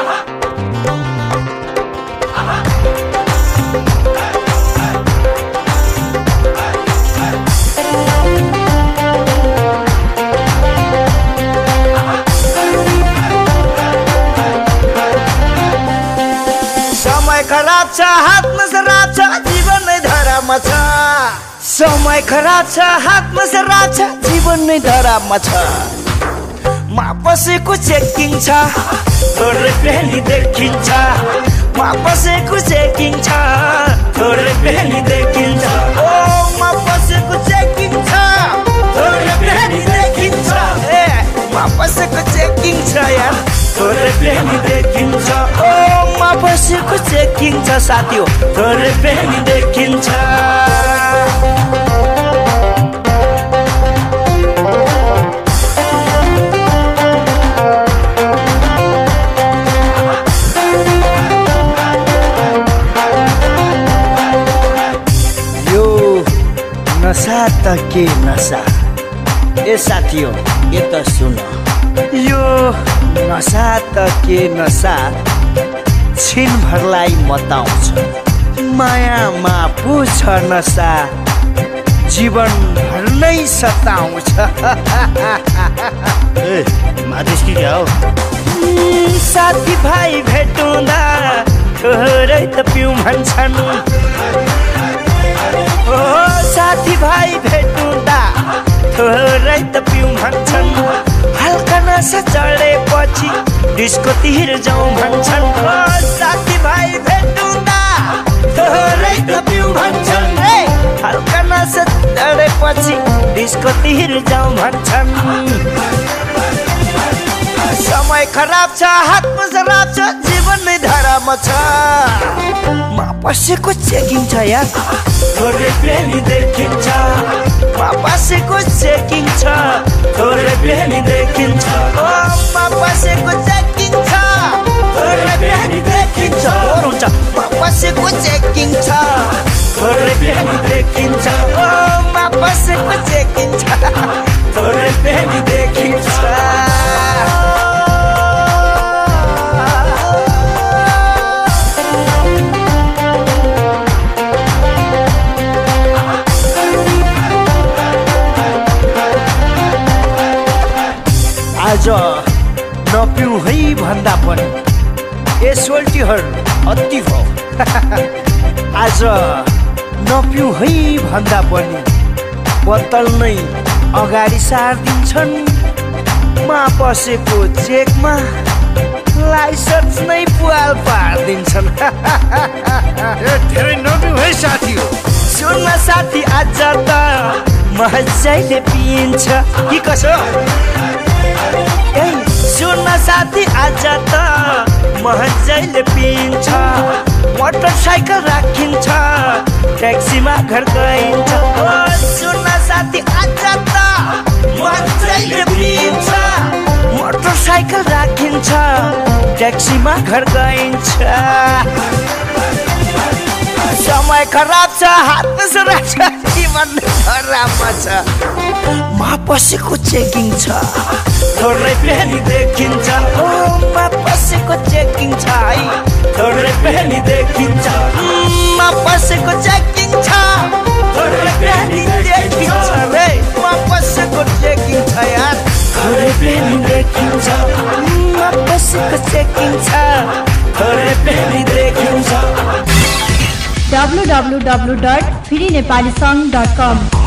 खराब छ हातमा शराब छ जीवन नै धरामा छ समय खराब छ हातमा शराब छ जीवन नै धरामा छ मा बसेको चेकिङ छ थोरै पेनी देखिन्छ मा बसेको चेकिङ छ थोरै पेनी देखिन्छ ओ मा बसेको चेकिङ छ थोरै पेनी देखिन्छ ए मा बसेको चेकिङ छ यार थोरै पेनी देखिन्छ ओ मा बसेको चेकिङ छ साथी हो थोरै पेनी देखिन्छ यो नशा त के नशा ए साथी हो ए त सुन यो नशा त के नशा छिनभरलाई मताउँछ मायामा पुछ नशा जीवनभर नै सताउँछ माधेश कि क्या हो साथी भाइ भेटुँदा थोरै त पिउँ भन्छन् ओ साथी भाइ भेटुँदा थोरै त पिउँ भन्छन् हल्का नशा चढेपछि डिस्कोतिर जाउँ भन्छन् ओ साथी भाइ भेटुँदा थोरै त पिउँ भन्छन् हल्का नशा चढेपछि डिस्कोतिर जाउँ भन्छन् समय खराब छ हातमा शराब छ जीवन नै धरामा छ मा बसेको चेकिङ छ यार थोरै पेनी देखिन्छ मा बसेको चेकिङ छ थोरै पेनी देखिन्छ ओ मा बसेको चेकिङ छ थोरै पेनी देखिन्छ हुन्छ मा बसेको चेकिङ छ थोरै पेनी देखिन्छ ओ मा बसेको चेकिङ छ थोरै पेनी देखिन्छ आज नपिउँ है भन्दा पनि ए सोल्टीहरू अति भयो आज नपिउँ है भन्दा पनि बोतल नै अगाडि सारिदिन्छन् मा बसेको चेकमा लाइसेन्स नै पुवाल पारिदिन्छन् धेरै नपिउँ है साथी हो सुन्न साथी आज त मजाले पिइन्छ कि कसो सुन्न साथी आज त मजाले पिइन्छ मोटरसाइकल राखिन्छ ट्याक्सीमा घर गइन्छ ओ सुन्न साथी आज त मजाले पिइन्छ मोटरसाइकल राखिन्छ ट्याक्सीमा घर गइन्छ समय खराब छ हातमा शराब छ जीवन खराबमा छ मा बसेको चेकिङ छ थोरै पेनी देखिन्छ ओ मा बसेको चेकिङ छ है थोरै पेनी देखिन्छ मा बसेको चेकिङ छ थोरै पेनी देखिन्छ रे मा बसेको चेकिङ छ यार थोरै पेनी देखिन्छ मा बसेको चेकिङ छ थोरै पेनी देखिन्छ www.freenepalisong.com